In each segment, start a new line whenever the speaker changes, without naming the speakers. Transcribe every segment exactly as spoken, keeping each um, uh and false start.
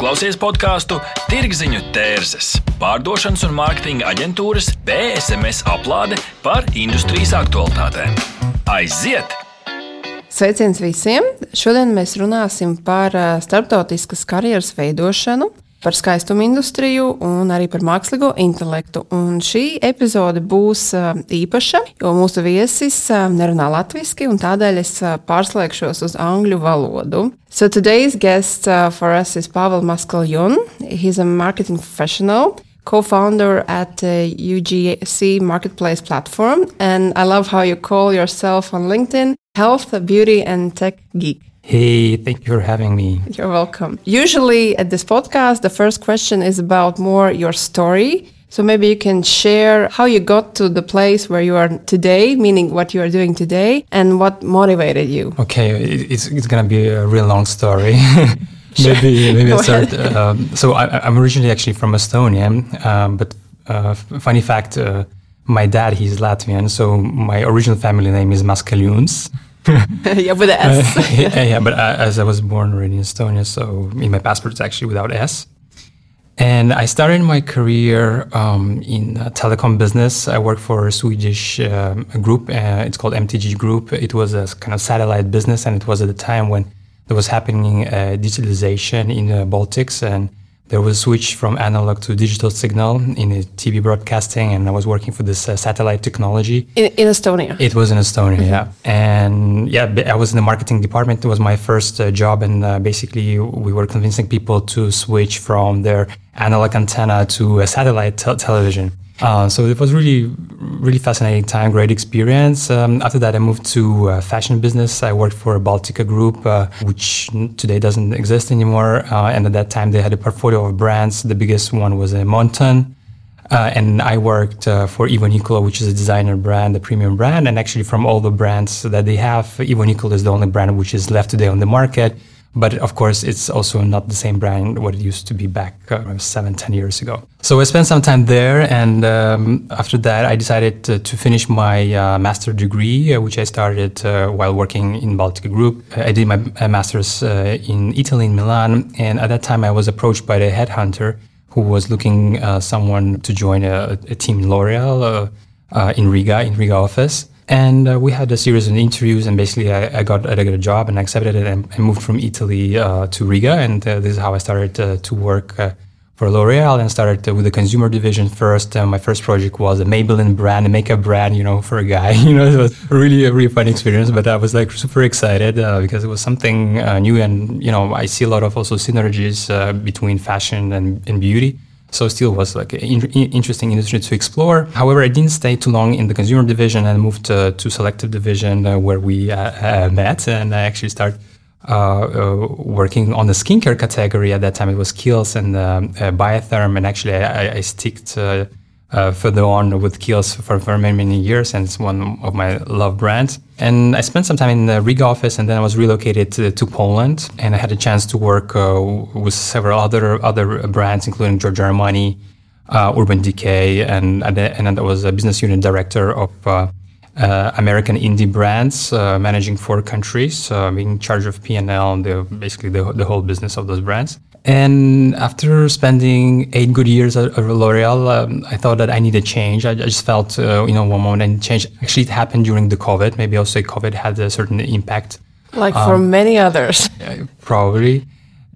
klausies podkāstu Tirgziņu tērzes, pārdošanas un mārketinga aģentūras B S M S aplāde par industrijas aktualitātēm. Aiziet!
Sveiciens visiem! Šodien mēs runāsim par starptautiskas karjeras veidošanu, par skaistumu industriju un arī par mākslīgo intelektu. Un šī epizode būs īpaša, jo mūsu viesis nerunā latviski, un tādēļ es pārslēgšos uz angļu valodu. So today's guest uh, for us is Pavel Maskaljon. He's a marketing professional, co-founder at uh, U G C Marketplace platform. And I love how you call yourself on LinkedIn, Health, Beauty and Tech Geek.
Hey, thank you for having me.
You're welcome. Usually at this podcast, the first question is about more your story. So maybe you can share how you got to the place where you are today, meaning what you are doing today, and what motivated you.
Okay, it's it's gonna be a real long story.
Sure.
maybe maybe I'll start. Um, so I, I'm originally actually from Estonia, um, but uh, funny fact, uh, my dad, he's Latvian, so my original family name is Maskaljuns.
Yeah, with an S.
uh, yeah, yeah, but uh, as I was born already in Estonia, so in my passport it's actually without S. And I started my career um, in uh, telecom business. I worked for a Swedish uh, group. Uh, it's called M T G Group. It was a kind of satellite business, and it was at the time when there was happening uh, digitalization in the Baltics, and there was a switch from analog to digital signal in the T V broadcasting, and I was working for this uh, satellite technology.
In, in Estonia?
It was in Estonia, mm-hmm. yeah. And yeah, I was in the marketing department. It was my first uh, job, and uh, basically we were convincing people to switch from their analog antenna to a satellite te- television. Uh, so it was really, really fascinating time, great experience. Um, after that, I moved to uh, fashion business. I worked for Baltica Group, uh, which today doesn't exist anymore. Uh, and at that time, they had a portfolio of brands. The biggest one was uh, Monton. Uh, and I worked uh, for Ivo Nicola, which is a designer brand, a premium brand. And actually, from all the brands that they have, Ivo Nicola is the only brand which is left today on the market. But of course, it's also not the same brand what it used to be back uh, seven, ten years ago. So I spent some time there, and um, after that, I decided to, to finish my uh, master's degree, uh, which I started uh, while working in Baltica Group. I did my uh, master's uh, in Italy, in Milan, and at that time, I was approached by the headhunter who was looking uh, someone to join a, a team in L'Oreal uh, uh, in Riga, in Riga office. And uh, we had a series of interviews, and basically I, I got I got a job and I accepted it, and I moved from Italy uh, to Riga, and uh, this is how I started uh, to work uh, for L'Oreal, and started uh, with the consumer division first. Uh, my first project was a Maybelline brand, a makeup brand, you know, for a guy. You know, it was really a really fun experience, but I was like super excited uh, because it was something uh, new, and you know, I see a lot of also synergies uh, between fashion and, and beauty. So still was like an in- interesting industry to explore. However, I didn't stay too long in the consumer division and moved to, to selective division uh, where we uh, uh, met, and I actually started uh, uh, working on the skincare category. At that time, it was Kiehl's and um, uh, Biotherm, and actually I, I sticked uh, uh, further on with Kiehl's for, for many, many years, and it's one of my love brands. And I spent some time in the Riga office, and then I was relocated to, to Poland, and I had a chance to work uh, with several other other brands, including Giorgio Armani, uh, Urban Decay, and and then I was a business unit director of uh, uh, American indie brands, uh, managing four countries, uh, being in charge of P and L and the, basically the, the whole business of those brands. And after spending eight good years at L'Oreal, um, I thought that I needed change. I, I just felt, uh, you know, one moment and change. Actually, it happened during the COVID. Maybe also COVID had a certain impact.
Like um, for many others.
Probably.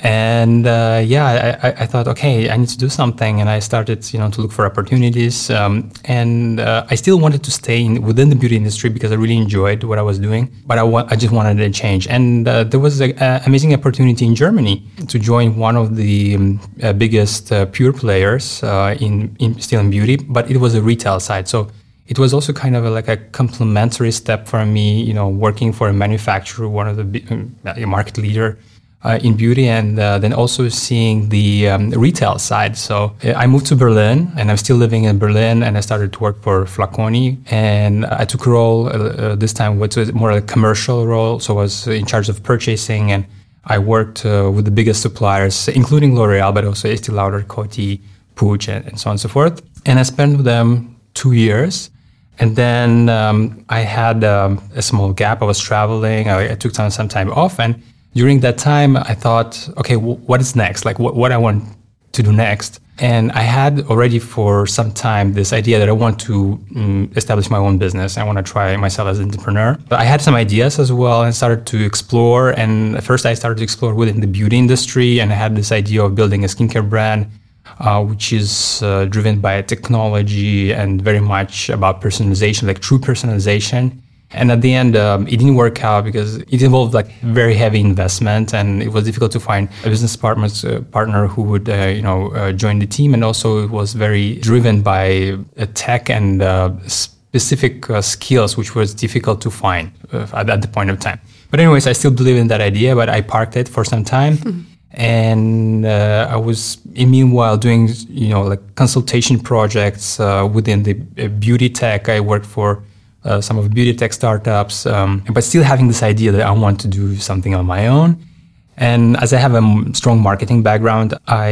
And uh, yeah, I, I thought, okay, I need to do something. And I started, you know, to look for opportunities. Um, and uh, I still wanted to stay in, within the beauty industry because I really enjoyed what I was doing. But I, wa- I just wanted a change. And uh, there was an amazing opportunity in Germany to join one of the um, uh, biggest uh, pure players uh, in, in still in beauty. But it was a retail side. So it was also kind of a, like a complementary step for me, you know, working for a manufacturer, one of the big, uh, market leader Uh, in beauty, and uh, then also seeing the um, retail side. So uh, I moved to Berlin, and I'm still living in Berlin, and I started to work for Flaconi, and I took a role uh, uh, this time, which was more a commercial role. So I was in charge of purchasing, and I worked uh, with the biggest suppliers, including L'Oreal, but also Estée Lauder, Coty, Puig, and, and so on and so forth. And I spent with them two years. And then um, I had um, a small gap. I was traveling. I, I took some, some time off, and during that time, I thought, okay, w- what is next? Like what, what I want to do next. And I had already for some time this idea that I want to um, establish my own business. I want to try myself as an entrepreneur. But I had some ideas as well and started to explore. And at first I started to explore within the beauty industry, and I had this idea of building a skincare brand, uh, which is uh, driven by technology and very much about personalization, like true personalization. And at the end, um, it didn't work out because it involved like very heavy investment, and it was difficult to find a business partner, uh, partner who would, uh, you know, uh, join the team. And also, it was very driven by uh, tech and uh, specific uh, skills, which was difficult to find uh, at, at the point of time. But anyways, I still believe in that idea, but I parked it for some time. Mm-hmm. And uh, I was, in meanwhile, doing, you know, like consultation projects uh, within the uh, beauty tech. I worked for Uh, some of beauty tech startups, um, but still having this idea that I want to do something on my own. And as I have a m- strong marketing background,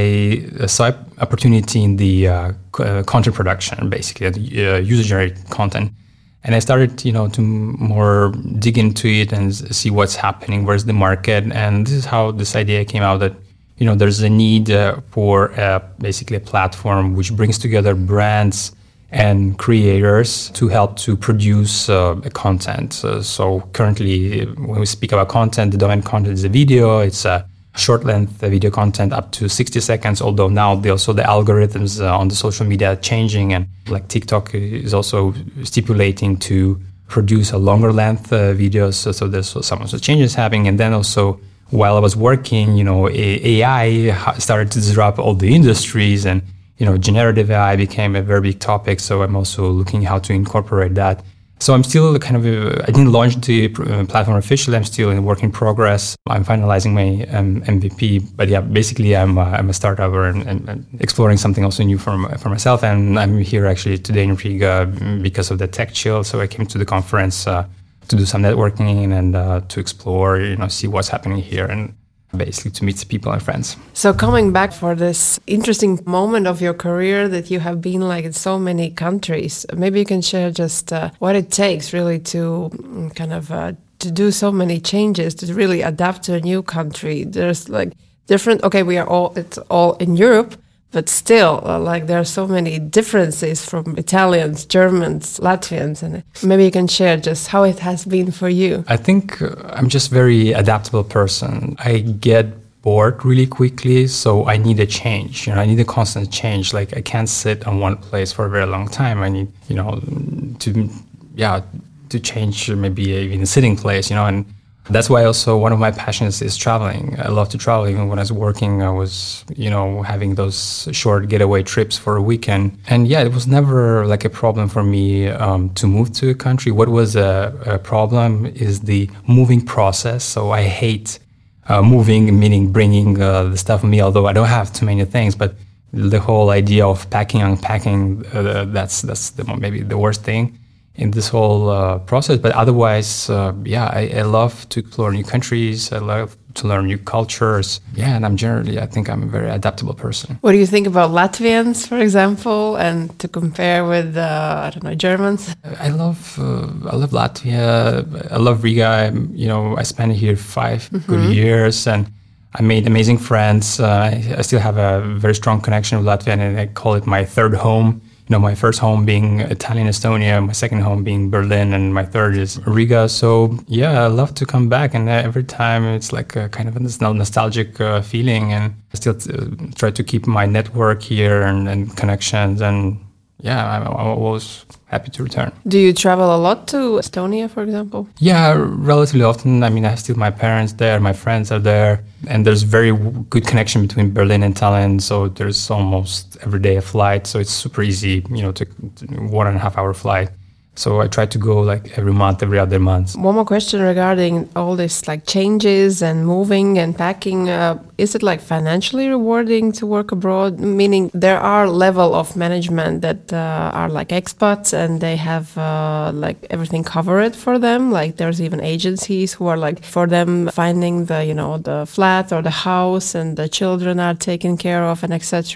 I uh, saw an opportunity in the uh, c- uh, content production, basically, uh, user-generated content. And I started, you know, to m- more dig into it and see what's happening, where's the market. And this is how this idea came out that, you know, there's a need uh, for uh, basically a platform which brings together brands and creators to help to produce uh, content. Uh, so currently, when we speak about content, the dominant content is a video. It's a short-length video content up to sixty seconds, although now they also the algorithms uh, on the social media are changing, and like TikTok is also stipulating to produce a longer-length uh, videos. So, so there's some of the changes happening. And then also, while I was working, you know, A I started to disrupt all the industries, and you know, generative A I became a very big topic. So I'm also looking how to incorporate that. So I'm still kind of, uh, I didn't launch the uh, platform officially. I'm still in work in progress. I'm finalizing my um, M V P. But yeah, basically I'm uh, I'm a startupper and, and, and exploring something also new for, for myself. And I'm here actually today in Riga because of the Tech Chill. So I came to the conference uh, to do some networking and uh, to explore, you know, see what's happening here, and basically to meet people and friends.
So coming back for this interesting moment of your career that you have been like in so many countries, maybe you can share just uh, what it takes really to kind of uh, to do so many changes, to really adapt to a new country. There's like different, okay, we are all, it's all in Europe, but still, uh, like there are so many differences from Italians, Germans, Latvians, and maybe you can share just how it has been for you.
I think uh, I'm just a very adaptable person. I get bored really quickly, so I need a change. You know, I need a constant change. Like I can't sit on one place for a very long time. I need, you know, to yeah, to change maybe even a sitting place. You know, and that's why also one of my passions is traveling. I love to travel. Even when I was working, I was, you know, having those short getaway trips for a weekend. And yeah, it was never like a problem for me um, to move to a country. What was a, a problem is the moving process. So I hate uh, moving, meaning bringing uh, the stuff with me, although I don't have too many things. But the whole idea of packing, unpacking, uh, that's, that's the, maybe the worst thing in this whole uh, process. But otherwise, uh, yeah, I, I love to explore new countries. I love to learn new cultures. Yeah, and I'm generally, I think I'm a very adaptable person.
What do you think about Latvians, for example, and to compare with, uh, I don't know, Germans?
I love, uh, I love Latvia. I love Riga. I'm, you know, I spent here five mm-hmm. good years, and I made amazing friends. Uh, I, I still have a very strong connection with Latvia, and I call it my third home. You know, my first home being Tallinn, Estonia, my second home being Berlin, and my third is Riga. So yeah, I love to come back, and every time it's like a kind of a nostalgic uh, feeling, and I still t- try to keep my network here and, and connections, and yeah, I'm, I'm always happy to return.
Do you travel a lot to Estonia, for example?
Yeah, relatively often. I mean, I have still my parents there, my friends are there, and there's very w- good connection between Berlin and Tallinn. So there's almost every day a flight. So it's super easy, you know, to, to one and a half hour flight. So I try to go like every month, every other month.
One more question regarding all this like changes and moving and packing. Uh, is it like financially rewarding to work abroad? Meaning there are level of management that uh, are like expats and they have uh, like everything covered for them. Like there's even agencies who are like for them finding the, you know, the flat or the house, and the children are taken care of and et cetera.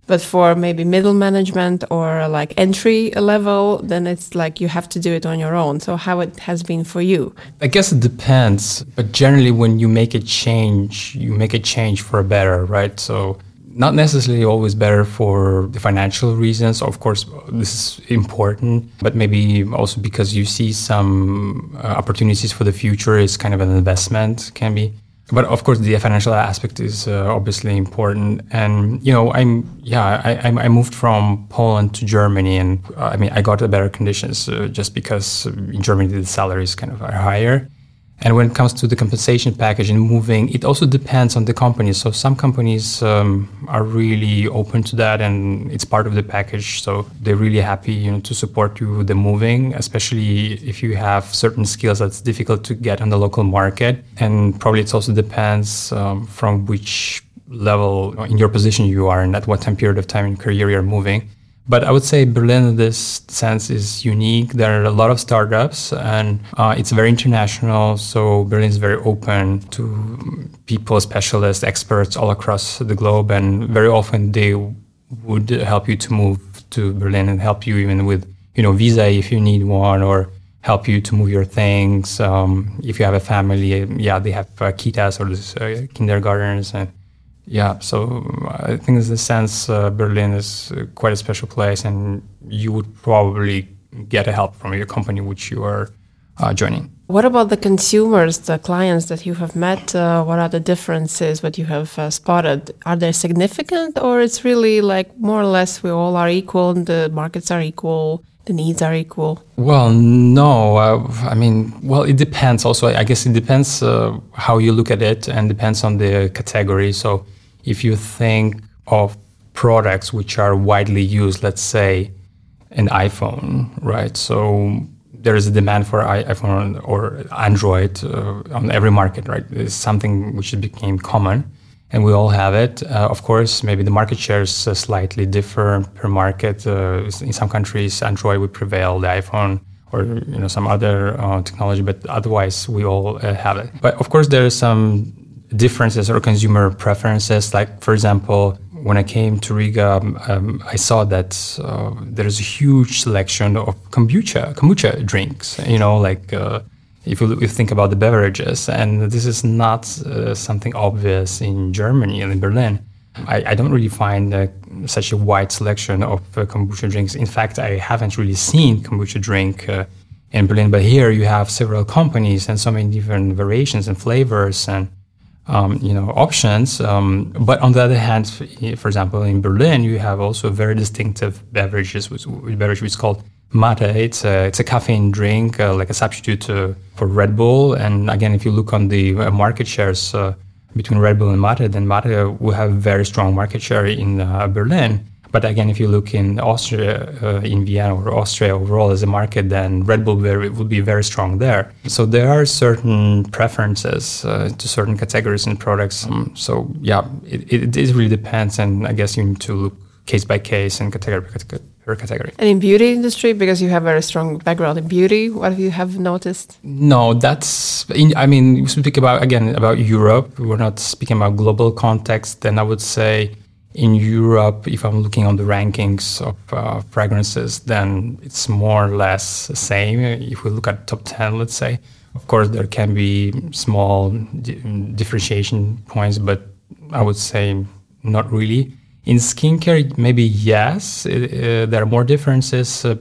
But for maybe middle management or like entry level, then it's like you have to do it on your own. So how it has been for you?
I guess it depends. But generally, when you make a change, you make a change for a better, right? So not necessarily always better for the financial reasons. Of course, this is important, but maybe also because you see some uh, opportunities for the future is kind of an investment, can be. But of course, the financial aspect is uh, obviously important. And, you know, I'm, yeah, I, I moved from Poland to Germany, and uh, I mean, I got better conditions uh, just because in Germany the salaries kind of are higher. And when it comes to the compensation package and moving, it also depends on the company. So some companies um, are really open to that, and it's part of the package. So they're really happy, you know, to support you with the moving, especially if you have certain skills that's difficult to get on the local market. And probably it also depends um, from which level in your position you are and at what time period of time in career you're moving. But I would say Berlin in this sense is unique. There are a lot of startups, and uh, it's very international. So Berlin is very open to people, specialists, experts all across the globe. And very often they would help you to move to Berlin and help you even with, you know, visa if you need one, or help you to move your things. Um, if you have a family, yeah, they have uh, kitas or this, uh, kindergartens. And yeah, so I think in the sense uh, Berlin is quite a special place, and you would probably get a help from your company which you are uh, joining.
What about the consumers, the clients that you have met? Uh, what are the differences, what you have uh, spotted? Are they significant, or it's really like more or less we all are equal and the markets are equal, the needs are equal?
Well, no. Uh, I mean, well, it depends also. I guess it depends uh, how you look at it, and depends on the category. So if you think of products which are widely used, let's say an iPhone, right? So there is a demand for iPhone or Android uh, on every market, right? It's something which became common, and we all have it. Uh, of course, maybe the market shares uh, slightly differ per market. Uh, in some countries, Android would prevail, the iPhone, or you know some other uh, technology, but otherwise we all uh, have it. But of course, there are some differences or consumer preferences. Like, for example, when I came to Riga, um, I saw that uh, there's a huge selection of kombucha, kombucha drinks, you know, like uh, if you, if you think about the beverages. And this is not uh, something obvious in Germany and in Berlin. I, I don't really find uh, such a wide selection of uh, kombucha drinks. In fact, I haven't really seen kombucha drink uh, in Berlin, but here you have several companies and so many different variations and flavors and Um, you know, options. Um, but on the other hand, for example, in Berlin, you have also very distinctive beverages, which, which beverage which is called mate. It's a, it's a caffeine drink, uh, like a substitute uh, for Red Bull. And again, if you look on the uh, market shares uh, between Red Bull and mate, then mate will have very strong market share in uh, Berlin. But again, if you look in Austria, uh, in Vienna or Austria overall as a market, then Red Bull very, would be very strong there. So there are certain preferences uh, to certain categories and products. Um, so yeah, it, it, it really depends. And I guess you need to look case by case and category per category.
And in beauty industry, because you have very strong background in beauty, what have you have noticed?
No, that's, in, I mean, we speak about, again, about Europe. We're not speaking about global context. Then I would say, in Europe, if I'm looking on the rankings of uh, fragrances, then it's more or less the same. If we look at top ten, let's say, of course, there can be small di- differentiation points, but I would say not really. In skincare, maybe yes, it, uh, there are more differences uh,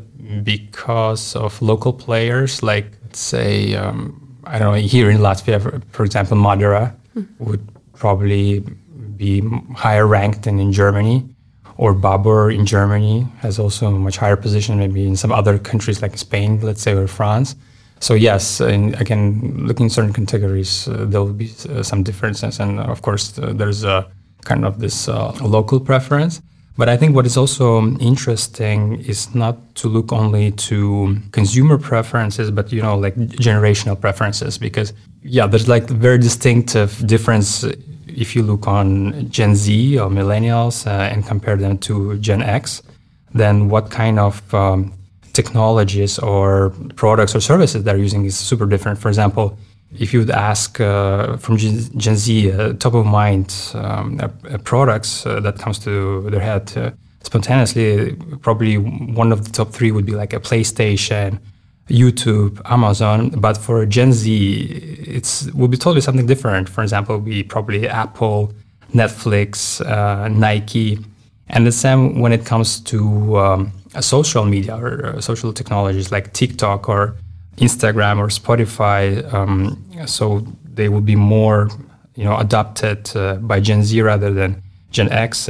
because of local players, like, let's say, um, I don't know, here in Latvia, for, for example, Madara mm. would probably be higher ranked than in Germany, or Babur in Germany has also a much higher position, maybe in some other countries like Spain, let's say, or France. So yes, and again, looking at certain categories, uh, there will be uh, some differences. And of course, uh, there's a kind of this uh, local preference. But I think what is also interesting is not to look only to consumer preferences, but, you know, like generational preferences, because yeah, there's like very distinctive difference if you look on Gen Z or millennials uh, and compare them to Gen X. Then what kind of um, technologies or products or services they're using is super different. For example, if you would ask uh, from Gen, Gen Z, uh, top of mind um, uh, products uh, that comes to their head uh, spontaneously, probably one of the top three would be like a PlayStation, YouTube, Amazon. But for Gen Z, it's will be totally something different. For example, we probably Apple, Netflix, uh, Nike, and the same when it comes to um, social media or uh, social technologies like TikTok or Instagram or Spotify. Um, so they will be more, you know, adopted uh, by Gen Z rather than Gen X,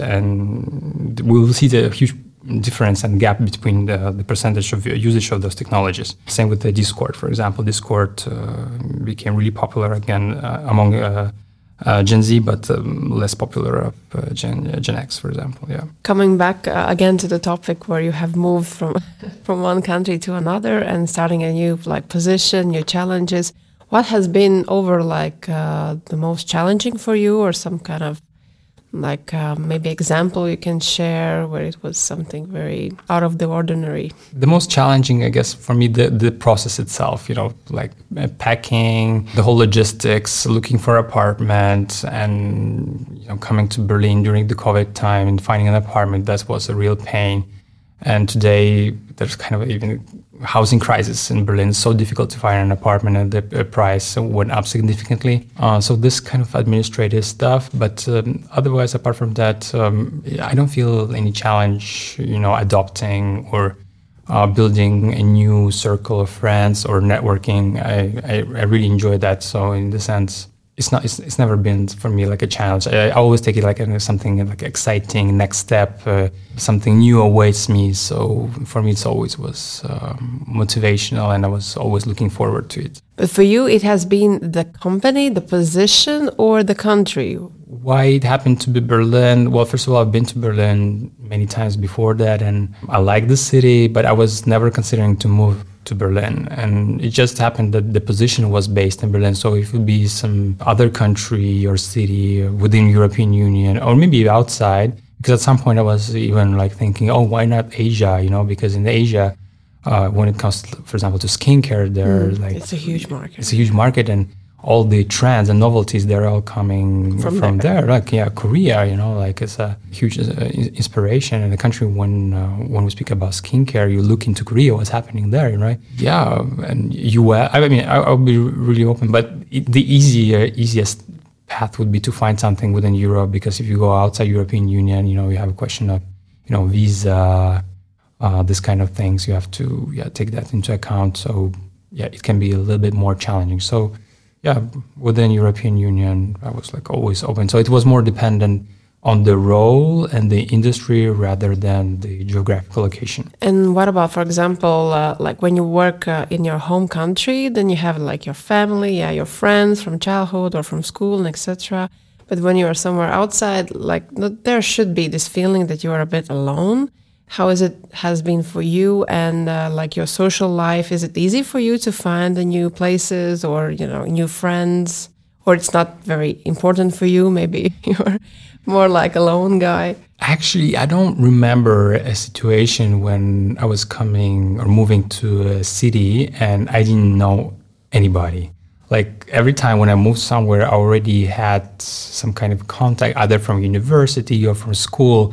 and we will see the huge difference and gap between the, the percentage of usage of those technologies. Same with the Discord, for example. Discord uh, became really popular again uh, among uh, uh, Gen Z, but um, less popular of uh, Gen uh, Gen X, for example. Yeah.
Coming back uh, again to the topic where you have moved from from one country to another and starting a new like position, new challenges. What has been over like uh, the most challenging for you, or some kind of like uh, maybe example you can share where it was something very out of the ordinary?
The most challenging, I guess, for me, the, the process itself, you know, like uh, packing, the whole logistics, looking for apartment, and, you know, coming to Berlin during the COVID time and finding an apartment, that was a real pain. And today there's kind of even housing crisis in Berlin. It's so difficult to find an apartment, and the price went up significantly. Uh, so this kind of administrative stuff, but um, otherwise, apart from that, um, I don't feel any challenge, you know, adopting or uh, building a new circle of friends or networking. I, I, I really enjoy that. So in the sense, it's not. It's, it's never been for me like a challenge. I, I always take it like a, something like exciting next step. Uh, something new awaits me. So for me, it's always was um, motivational, and I was always looking forward to it.
But for you, it has been the company, the position, or the country?
Why it happened to be Berlin? Well, first of all, I've been to Berlin many times before that, and I like the city, but I was never considering to move to Berlin, and it just happened that the position was based in Berlin. So if it would be some other country or city within European Union, or maybe outside, because at some point I was even like thinking, oh, why not Asia? You know, because in Asia, uh, when it comes, to, for example, to skincare, there mm, like
it's a huge market.
It's a huge market, and all the trends and novelties, they're all coming from, from there. there. Like, yeah, Korea, you know, like it's a huge uh, inspiration in the country. When uh, when we speak about skincare, you look into Korea, what's happening there, right? Yeah, and U S, I mean, I, I'll be really open, but it, the easier, easiest path would be to find something within Europe, because if you go outside European Union, you know, you have a question of, you know, visa, uh, this kind of things. You have to, yeah, take that into account. So, yeah, it can be a little bit more challenging. So, yeah, within European Union, I was like always open. So it was more dependent on the role and the industry rather than the geographical location.
And what about, for example, uh, like when you work uh, in your home country, then you have like your family, yeah, your friends from childhood or from school, and et cetera. But when you are somewhere outside, like there should be this feeling that you are a bit alone. How is it has been for you, and uh, like your social life? Is it easy for you to find the new places or, you know, new friends, or it's not very important for you? Maybe you're more like a lone guy.
Actually, I don't remember a situation when I was coming or moving to a city and I didn't know anybody. Like every time when I moved somewhere, I already had some kind of contact, either from university or from school,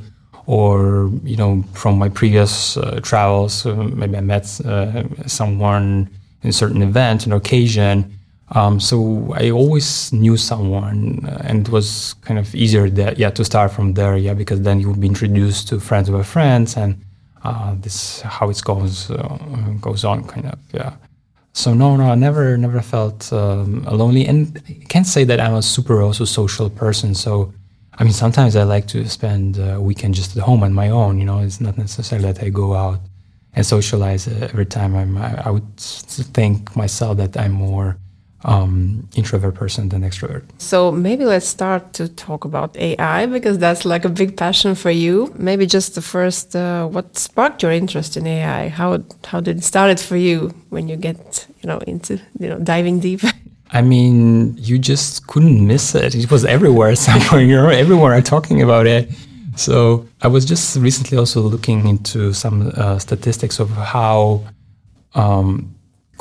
or, you know, from my previous uh, travels. Uh, maybe I met uh, someone in a certain event, an occasion. Um, so I always knew someone, uh, and it was kind of easier that, yeah, to start from there, yeah, because then you would be introduced to friends of friends, and uh, this how it goes uh, goes on, kind of, yeah. So no, no, I never, never felt um, lonely, and I can't say that I'm a super also social person. So. I mean, sometimes I like to spend a weekend just at home on my own. You know, it's not necessarily that I go out and socialize every time. I'm, I, I would think myself that I'm more um, introvert person than extrovert.
So maybe let's start to talk about A I, because that's like a big passion for you. Maybe just the first, uh, what sparked your interest in A I? How how did it start for you when you get, you know, into, you know, diving deep?
I mean, you just couldn't miss it. It was everywhere somewhere, you know, everyone are talking about it. So I was just recently also looking into some uh, statistics of how um,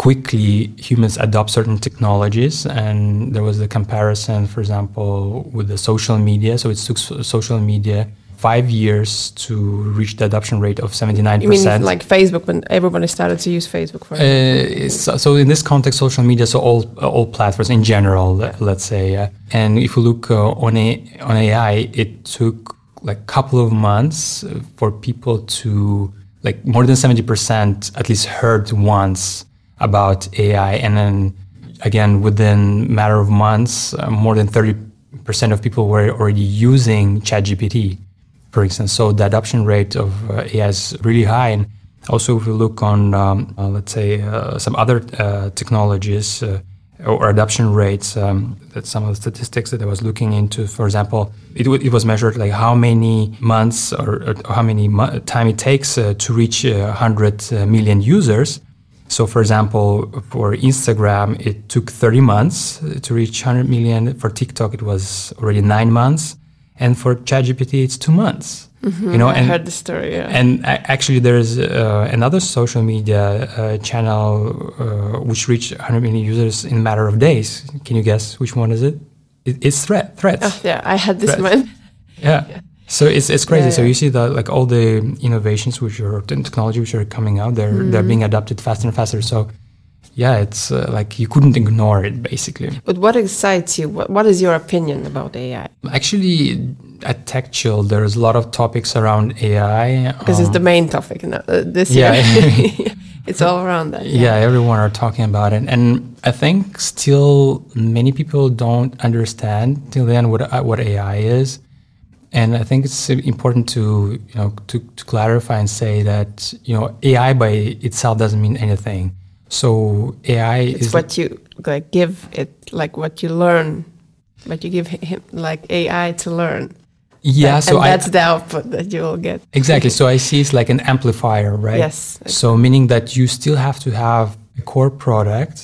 quickly humans adopt certain technologies. And there was a comparison, for example, with the social media. So it took so- social media five years to reach the adoption rate of seventy-nine percent.
You mean like Facebook, when everybody started to use Facebook? For
uh, so, so in this context, social media, so all all platforms in general, let's say. Uh, and if you look uh, on a, on A I, it took like a couple of months for people to, like more than seventy percent at least heard once about A I. And then again, within a matter of months, uh, more than thirty percent of people were already using ChatGPT, for instance. So the adoption rate of uh, A I is really high. And also if we look on, um, uh, let's say, uh, some other uh, technologies uh, or adoption rates, um, that some of the statistics that I was looking into, for example, it, w- it was measured like how many months or, or how many mo- time it takes uh, to reach uh, one hundred million users. So, for example, for Instagram, it took thirty months to reach one hundred million. For TikTok, it was already nine months. And for ChatGPT, it's two months.
Mm-hmm,
you know,
I
and,
heard the story, yeah.
And actually, there's uh, another social media uh, channel uh, which reached one hundred million users in a matter of days. Can you guess which one is it? it it's Thread, Threads.
Oh, yeah, I had this
Threads.
one.
Yeah. yeah. So it's it's crazy.
Yeah,
so
yeah.
you see that like all the innovations which are technology which are coming out, they're mm-hmm. they're being adopted faster and faster. So yeah, it's uh, like you couldn't ignore it basically.
But what excites you? What what is your opinion about A I?
Actually, at TechChill, there's a lot of topics around A I
because um, it's the main topic now, uh, this
yeah.
year. It's all around that.
Yeah. yeah, everyone are talking about it, and I think still many people don't understand till then what uh, what A I is. And I think it's important to you know to, to clarify and say that you know A I by itself doesn't mean anything. So A I
it's
is
what you like give it, like what you learn, what you give him, like A I to learn.
Yeah,
that,
so
and
I,
that's the output that you will get.
Exactly. So I see it's like an amplifier, right?
Yes. Exactly.
So meaning that you still have to have a core product,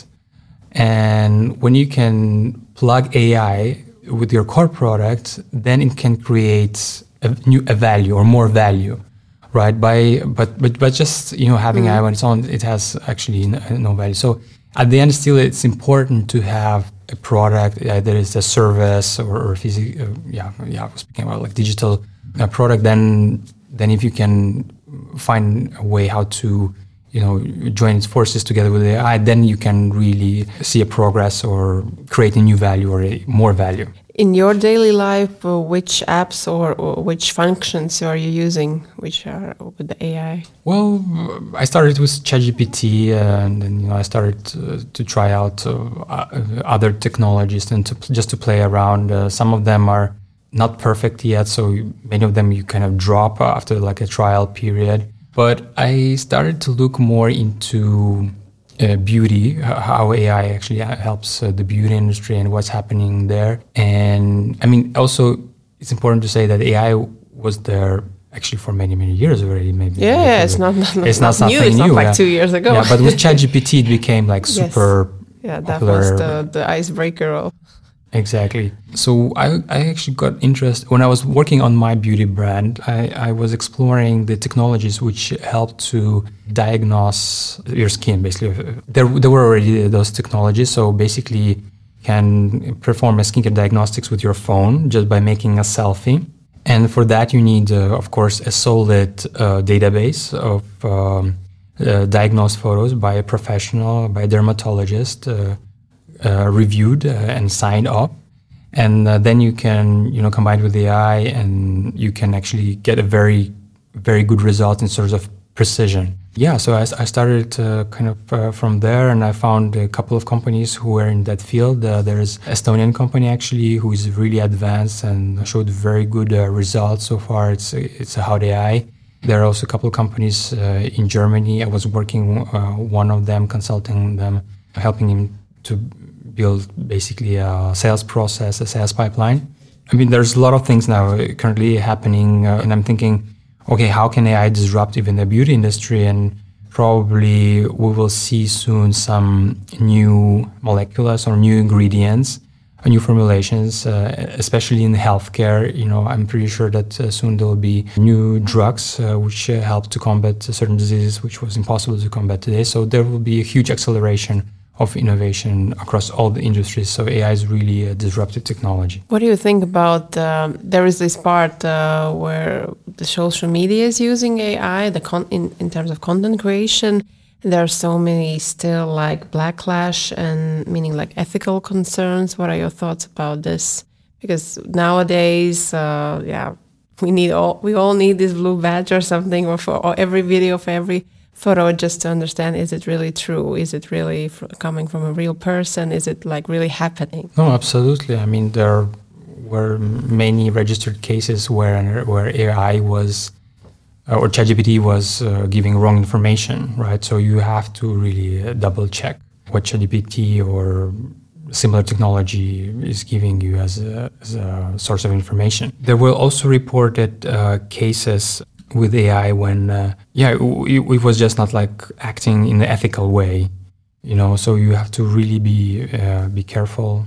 and when you can plug A I with your core product, then it can create a new a value or more value, right? By but but but just you know having mm. A I on its own, it has actually no, no value. So at the end, still, it's important to have a product, either it's a service or, or physical. Uh, yeah, yeah. I was speaking about like digital uh, product. Then then if you can find a way how to you know join its forces together with A I, then you can really see a progress or create a new value or a more value.
In your daily life, uh, which apps or, or which functions are you using which are with the A I?
Well, I started with ChatGPT, uh, and then you know I started uh, to try out uh, other technologies and to just to play around. Uh, some of them are not perfect yet, so many of them you kind of drop after like a trial period. But I started to look more into Uh, beauty, how A I actually helps uh, the beauty industry and what's happening there. And I mean, also, it's important to say that A I was there actually for many, many years already, maybe.
Yeah, yeah it's not, not,
it's
not,
not
new.
It's
not
new,
like
yeah.
two years ago.
Yeah, but with ChatGPT, it became like super
yes. Yeah, that
popular.
was the, the icebreaker of...
Exactly. So I, I actually got interested when I was working on my beauty brand. I, I was exploring the technologies which help to diagnose your skin. Basically, there there were already those technologies. So basically, can perform a skincare diagnostics with your phone just by making a selfie. And for that, you need, uh, of course, a solid uh, database of um, uh, diagnosed photos by a professional, by a dermatologist. Uh, Uh, reviewed uh, and signed up, and uh, then you can you know combine it with A I, and you can actually get a very very good result in terms of precision. Yeah, so I, I started uh, kind of uh, from there, and I found a couple of companies who were in that field. Uh, there's an Estonian company actually who is really advanced and showed very good uh, results so far. It's it's a Haud A I. There are also a couple of companies uh, in Germany. I was working uh, one of them, consulting them, helping him to build basically a sales process, a sales pipeline. I mean, there's a lot of things now currently happening, uh, and I'm thinking, okay, how can A I disrupt even the beauty industry? And probably we will see soon some new molecules or new ingredients new formulations, uh, especially in healthcare. You know, I'm pretty sure that uh, soon there will be new drugs uh, which uh, help to combat certain diseases which was impossible to combat today. So there will be a huge acceleration of innovation across all the industries. So A I is really a disruptive technology.
What do you think about, um, there is this part uh, where the social media is using A I, the con- in, in terms of content creation. There are so many still like backlash and meaning like ethical concerns. What are your thoughts about this? Because nowadays, uh, yeah, we need all, we all need this blue badge or something, or for or every video, for every photo, just to understand, is it really true? Is it really f- coming from a real person? Is it like really happening?
No, absolutely. I mean, there were many registered cases where where A I was, uh, or ChatGPT was uh, giving wrong information, right? So you have to really uh, double check what ChatGPT or similar technology is giving you as a, as a source of information. There were also reported uh, cases with A I when, uh, yeah, it, it was just not like acting in an ethical way, you know, so you have to really be uh, be careful.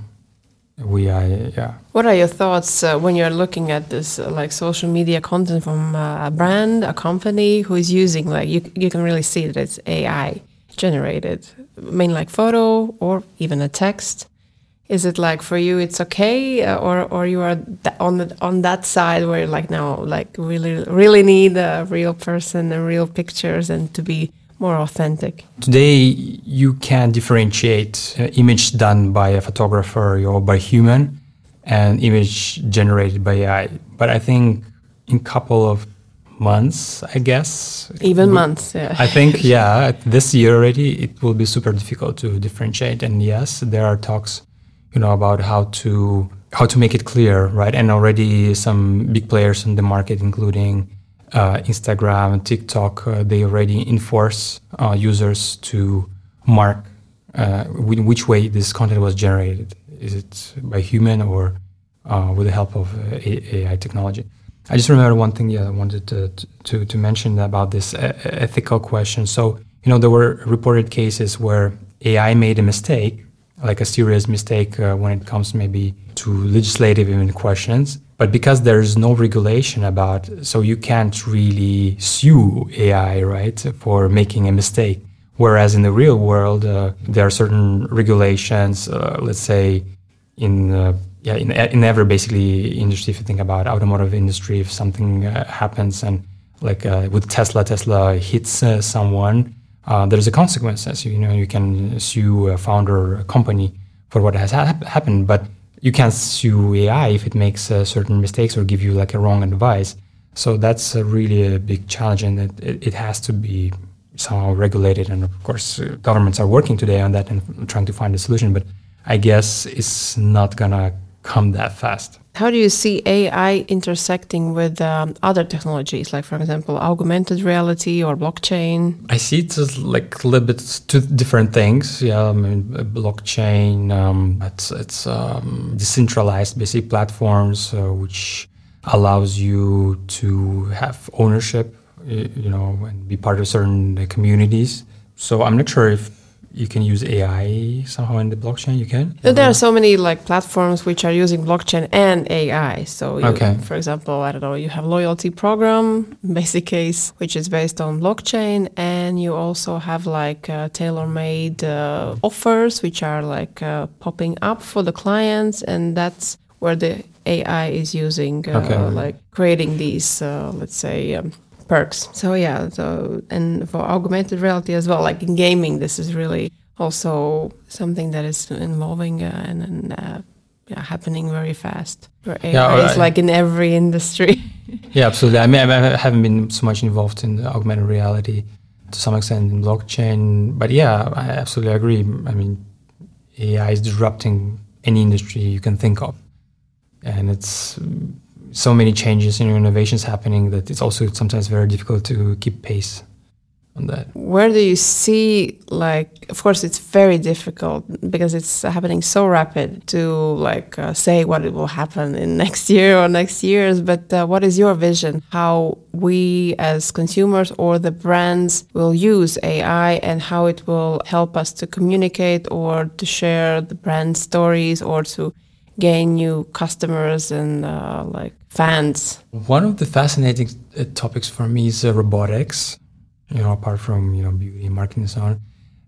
We, uh, yeah.
What are your thoughts uh, when you're looking at this, uh, like social media content from uh, a brand, a company who is using, like, you you can really see that it's A I generated, I mean, like photo or even a text. Is it like for you it's okay, uh, or or you are th- on the, on that side where you're like, no, like really really need a real person and real pictures and to be more authentic?
Today you can differentiate uh, image done by a photographer or by human and image generated by A I. But I think in a couple of months, I guess.
Even
we,
months, yeah.
I think, yeah, this year already it will be super difficult to differentiate. And yes, there are talks, you know, about how to how to make it clear, right? And already some big players in the market, including uh, Instagram, TikTok, uh, they already enforce uh, users to mark uh, in which way this content was generated. Is it by human or uh, with the help of uh, A I technology? I just remember one thing, yeah, I wanted to to, to mention about this uh, ethical question. So, you know, there were reported cases where A I made a mistake, like a serious mistake uh, when it comes maybe to legislative even questions. But because there's no regulation about, so you can't really sue A I, right, for making a mistake. Whereas in the real world, uh, there are certain regulations, uh, let's say in uh, yeah in, in every basically industry, if you think about automotive industry, if something uh, happens and like uh, with Tesla, Tesla hits uh, someone, Uh, there's a consequences. You know, you can sue a founder or a company for what has ha- happened, but you can't sue A I if it makes uh, certain mistakes or give you like a wrong advice. So that's a really a big challenge, and it, it, it has to be somehow regulated. And of course, uh, governments are working today on that and trying to find a solution. But I guess it's not gonna come that fast.
How do you see A I intersecting with um, other technologies, like, for example, augmented reality or blockchain?
I see it as like a little bit two different things. Yeah, I mean, blockchain, um, it's, it's um, decentralized, basic platforms, uh, which allows you to have ownership, you know, and be part of certain communities. So I'm not sure if you can use A I somehow in the blockchain. You can.
There are so many like platforms which are using blockchain and A I. So, you,
okay.
for example, I don't know, you have loyalty program, basic case, which is based on blockchain, and you also have like uh, tailor-made uh, offers which are like uh, popping up for the clients, and that's where the A I is using, uh,
okay.
like creating these, uh, let's say. Um, perks. So yeah, so and for augmented reality as well, like in gaming, this is really also something that is involving uh, and, and uh, yeah, happening very fast. Where A I yeah, is I, like in every industry.
Yeah, absolutely. I mean, I haven't been so much involved in the augmented reality to some extent in blockchain, but yeah, I absolutely agree. I mean, A I is disrupting any industry you can think of, and it's so many changes and innovations happening that it's also sometimes very difficult to keep pace on that.
Where do you see, like, of course it's very difficult because it's happening so rapid to like uh, say what it will happen in next year or next years, but uh, what is your vision how we as consumers or the brands will use A I and how it will help us to communicate or to share the brand stories or to gain new customers and uh, like fans?
One of the fascinating uh, topics for me is uh, robotics, you know, apart from, you know, beauty, marketing and so on.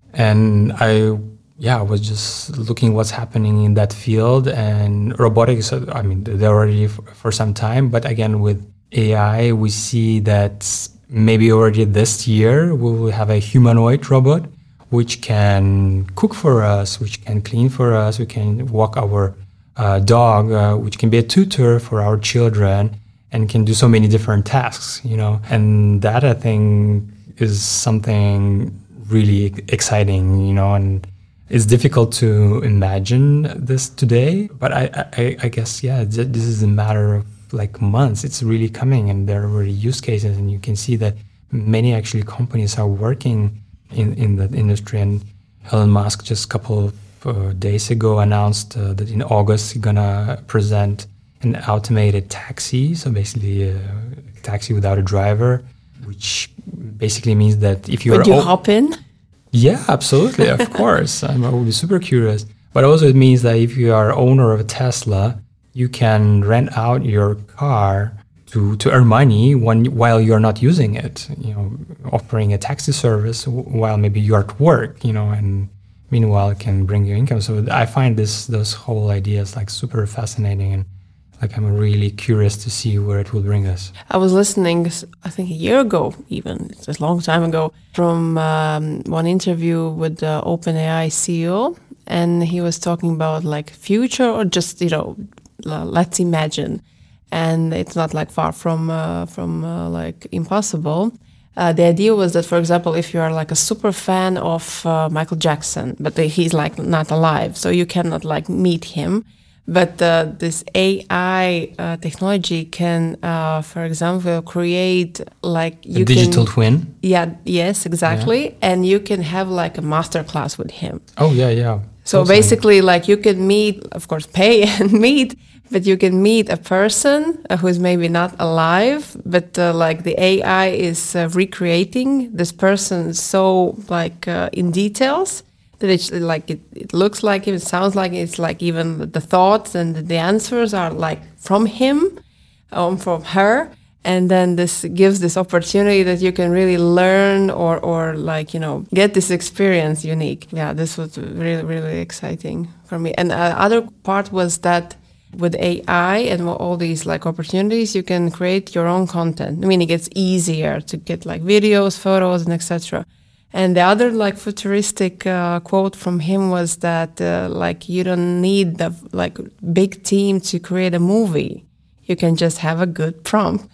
And I, yeah, I was just looking what's happening in that field, and robotics, I mean, they're already f- for some time, but again, with A I, we see that maybe already this year we will have a humanoid robot which can cook for us, which can clean for us, we can walk our uh, dog, uh, which can be a tutor for our children, and can do so many different tasks, you know. And that, I think, is something really exciting, you know, and it's difficult to imagine this today, but I, I, I guess, yeah, this is a matter of like months. It's really coming, and there are already use cases, and you can see that many actually companies are working in, in the industry. And Elon Musk just a couple of uh, days ago announced uh, that in August he's gonna present an automated taxi, so basically a taxi without a driver, which basically means that if you're...
Would you o- hop in?
Yeah, absolutely, of course. I'm, I will be super curious. But also it means that if you are owner of a Tesla, you can rent out your car to, to earn money when, while you're not using it, you know, offering a taxi service while maybe you're at work, you know, and meanwhile it can bring you income. So I find this those whole ideas like super fascinating, and like I'm really curious to see where it will bring us.
I was listening, I think a year ago even, it's a long time ago, from um, one interview with the OpenAI C E O, and he was talking about like future or just, you know, let's imagine. And it's not like far from uh, from uh, like impossible. Uh, the idea was that, for example, if you are like a super fan of uh, Michael Jackson, but he's like not alive, so you cannot like meet him. But uh, this A I uh, technology can, uh, for example, create like you
a digital
can,
twin.
Yeah. Yes. Exactly.
Yeah.
And you can have like a masterclass with him.
Oh yeah, yeah.
So
Awesome.
Basically, like you can meet, of course, pay and meet, but you can meet a person uh, who is maybe not alive, but uh, like the A I is uh, recreating this person so like uh, in details that it's like it, it looks like him, it sounds like it's like even the thoughts and the answers are like from him, um, from her. And then this gives this opportunity that you can really learn or, or like, you know, get this experience unique. Yeah, this was really, really exciting for me. And the uh, other part was that with A I and all these like opportunities, you can create your own content. I mean, it gets easier to get like videos, photos, and et cetera. And the other like futuristic uh, quote from him was that uh, like you don't need the like big team to create a movie. You can just have a good prompt.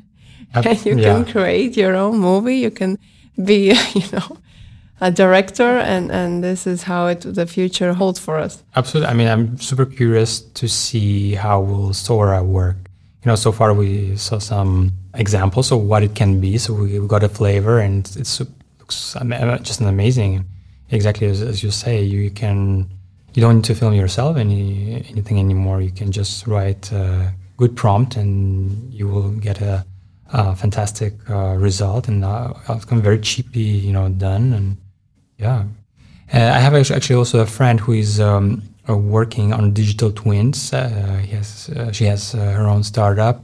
And you yeah. can create your own movie. You can be, you know, a director, and, and this is how it the future holds for us.
Absolutely. I mean, I'm super curious to see how will Sora work. You know, so far we saw some examples of what it can be. So we, we got a flavor, and it's, it looks just an amazing. Exactly as, as you say, you can you don't need to film yourself any anything anymore. You can just write a good prompt, and you will get a Uh, fantastic uh, result, and uh, outcome very cheaply, you know, done. And yeah, uh, I have actually also a friend who is um, uh, working on digital twins. Uh, he has, uh, she has uh, her own startup,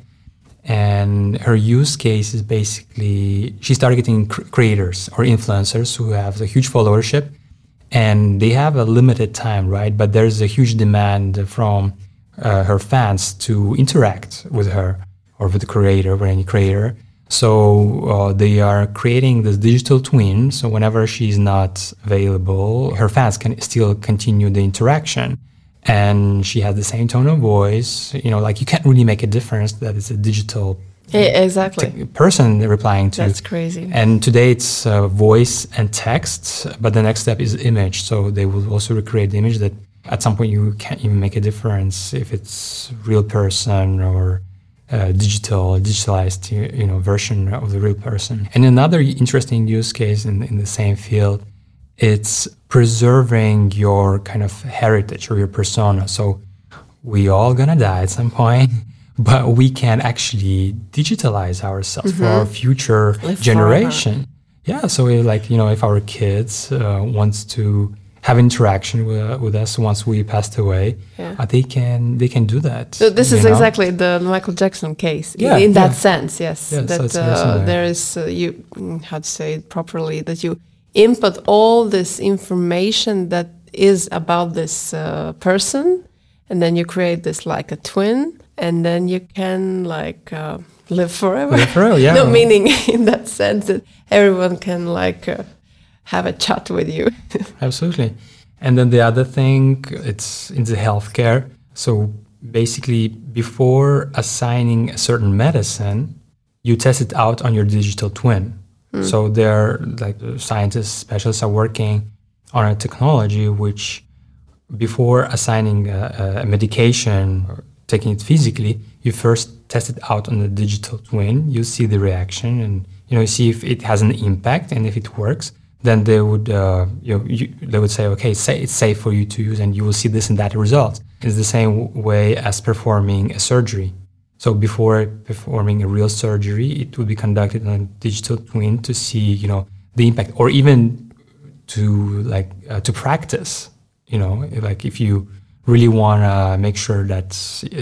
and her use case is basically she's targeting cr- creators or influencers who have a huge followership, and they have a limited time, right? But there's a huge demand from uh, her fans to interact with her, or with the creator, or any creator. So uh, they are creating this digital twin. So whenever she's not available, her fans can still continue the interaction. And she has the same tone of voice. You know, like you can't really make a difference that it's a digital
yeah, exactly.
t- person replying to.
That's crazy.
And today it's uh, voice and text, but the next step is image. So they will also recreate the image that at some point you can't even make a difference if it's real person or Uh, digital, digitalized, you know, version of the real person. And another interesting use case in, in the same field, it's preserving your kind of heritage or your persona. So we all gonna die at some point, but we can actually digitalize ourselves mm-hmm. for our future
Live
generation.
forever.
Yeah, so we like, you know, if our kids uh, wants to have interaction with, with us once we passed away, yeah. uh, they can they can do that.
So this is
know?
exactly the Michael Jackson case.
Yeah,
in that
yeah.
sense, yes.
Yeah,
that
so
uh, there is uh, you how to say it properly, that you input all this information that is about this uh, person, and then you create this like a twin, and then you can like uh, live forever.
Live forever, yeah.
No, meaning in that sense that everyone can like. Uh, have a chat with you.
Absolutely. And then the other thing, it's in the healthcare. So basically, before assigning a certain medicine, you test it out on your digital twin. Mm. So there, like scientists, specialists are working on a technology which, before assigning a, a medication or taking it physically, you first test it out on the digital twin. You see the reaction, and you know, you see if it has an impact and if it works. Then they would, uh, you know, you, they would say, okay, say it's safe for you to use, and you will see this and that result. It's the same way as performing a surgery. So before performing a real surgery, it would be conducted on a digital twin to see, you know, the impact, or even to like uh, to practice. You know, like if you really want to make sure that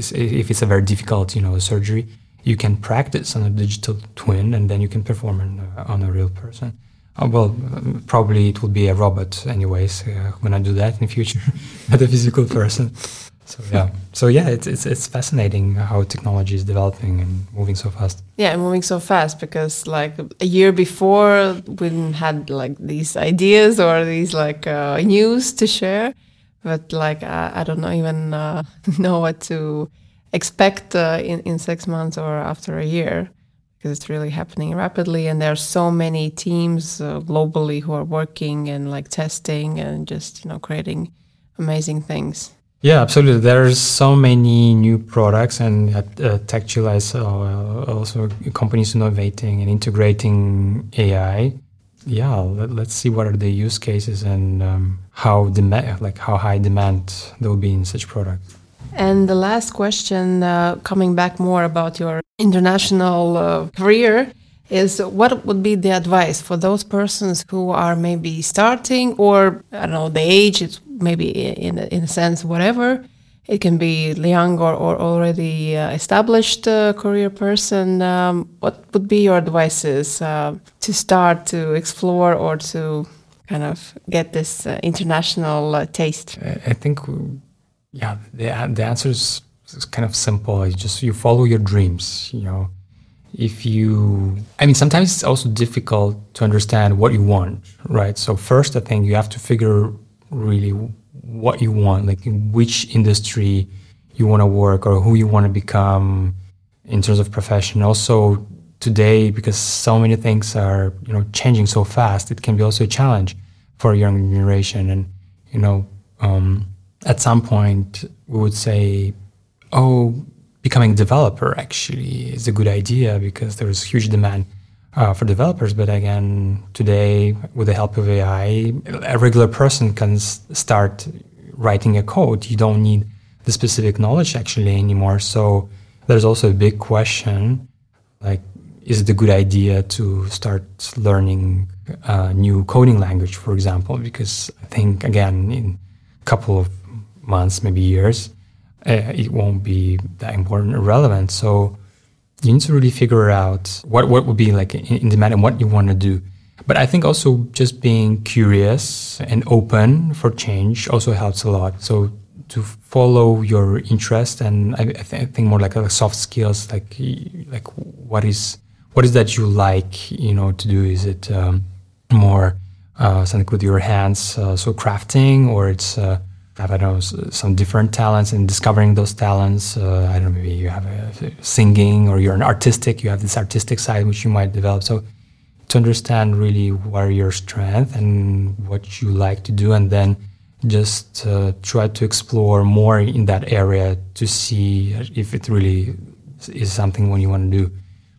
if it's a very difficult, you know, surgery, you can practice on a digital twin, and then you can perform on, uh, on a real person. Oh, well, probably it will be a robot anyways. Uh, I'm gonna do that in the future, not a physical person. So yeah, so yeah, it's it's it's fascinating how technology is developing and moving so fast.
Yeah, moving so fast, because like a year before we didn't had like these ideas or these like uh, news to share, but like I, I don't know even uh, know what to expect uh, in in six months or after a year. Because it's really happening rapidly, and there are so many teams uh, globally who are working and like testing and just, you know, creating amazing things.
Yeah, absolutely. There's so many new products, and at uh, Techjilla is uh, also companies innovating and integrating A I. Yeah, let, let's see what are the use cases and um, how demand, like how high demand there will be in such products.
And the last question, uh, coming back more about your international uh, career, is what would be the advice for those persons who are maybe starting, or I don't know, the age, it's maybe in a, in a sense, whatever. It can be young or, or already uh, established uh, career person. Um, what would be your advices uh, to start to explore or to kind of get this uh, international uh, taste?
I think... Yeah, the the answer is, is kind of simple. You just you follow your dreams. You know, if you, I mean, sometimes it's also difficult to understand what you want, right? So first, I think you have to figure really what you want, like in which industry you want to work or who you want to become in terms of profession. Also, today, because so many things are, you know, changing so fast, it can be also a challenge for a young generation, and you know. Um, At some point, we would say, oh, becoming a developer actually is a good idea because there's huge demand uh, for developers. But again, today, with the help of A I, a regular person can s- start writing a code. You don't need the specific knowledge actually anymore. So there's also a big question, like, is it a good idea to start learning a new coding language, for example? Because I think, again, in a couple of months, maybe years, uh, it won't be that important or relevant. So you need to really figure out what, what would be like in, in demand and what you want to do. But I think also just being curious and open for change also helps a lot. So to follow your interest, and I, I, th- I think more like, like soft skills, like like what is what is that you like, you know, to do? Is it um, more uh, something with your hands, uh, so crafting, or it's uh, I don't know, some different talents and discovering those talents. Uh, I don't know, maybe you have a, singing, or you're an artistic, you have this artistic side which you might develop. So to understand really what are your strengths and what you like to do, and then just uh, try to explore more in that area to see if it really is something what you want to do.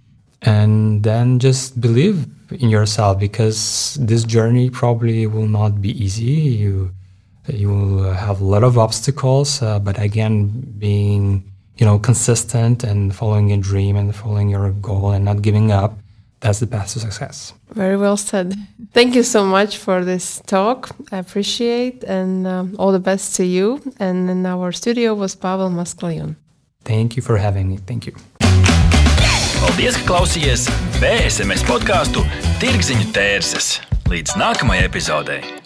And then just believe in yourself, because this journey probably will not be easy. You you will have a lot of obstacles, uh, but again, being, you know, consistent and following your dream and following your goal and not giving up, that's the path to success.
Very well said. Thank you so much for this talk. I appreciate and um, all the best to you. And in our studio was Pāvils Maskaliun.
Thank you for having me. Thank you.
Paldies, ka klausījies B S M S podcastu Tirgziņu tērses. Līdz nākamajai epizodei.